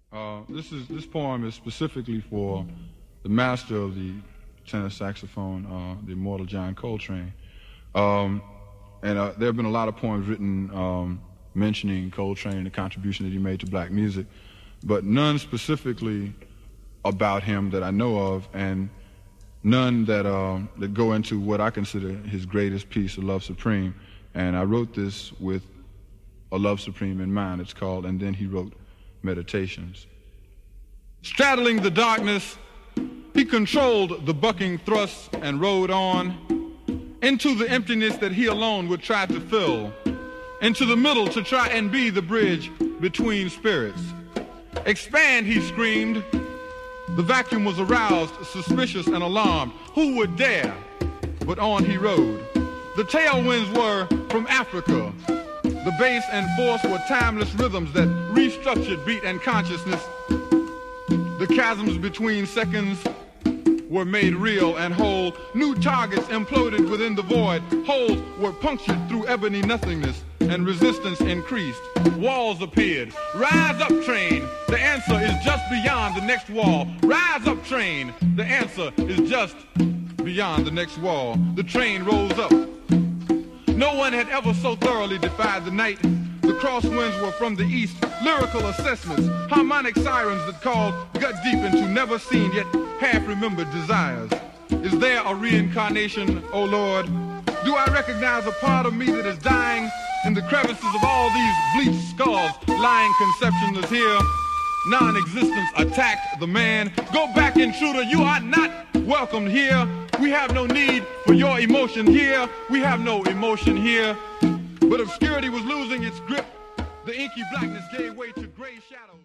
This poem is specifically for the master of the tenor saxophone, the immortal John Coltrane. There have been a lot of poems written mentioning Coltrane and the contribution that he made to black music, but none specifically about him that I know of, and none that go into what I consider his greatest piece, A Love Supreme. And I wrote this with A Love Supreme in mind. It's called And Then He Wrote Meditations. Straddling the darkness, he controlled the bucking thrusts and rode on into the emptiness that he alone would try to fill, into the middle to try and be the bridge between spirits. Expand, he screamed. The vacuum was aroused, suspicious and alarmed. Who would dare? But on he rode. The tailwinds were from Africa. The bass and force were timeless rhythms that restructured beat and consciousness. The chasms between seconds were made real and whole. New targets imploded within the void. Holes were punctured through ebony nothingness, and resistance increased. Walls appeared. Rise up, train. The answer is just beyond the next wall. Rise up, train. The answer is just beyond the next wall. The train rose up. No one had ever so thoroughly defied the night. The crosswinds were from the east, lyrical assessments, harmonic sirens that called gut deep into never-seen yet half-remembered desires. Is there a reincarnation, O Lord? Do I recognize a part of me that is dying in the crevices of all these bleached skulls? Lying conception is here. Non-existence attacked the man. Go back, intruder, you are not welcomed here. We have no need for your emotion here. We have no emotion here. But obscurity was losing its grip. The inky blackness gave way to gray shadows.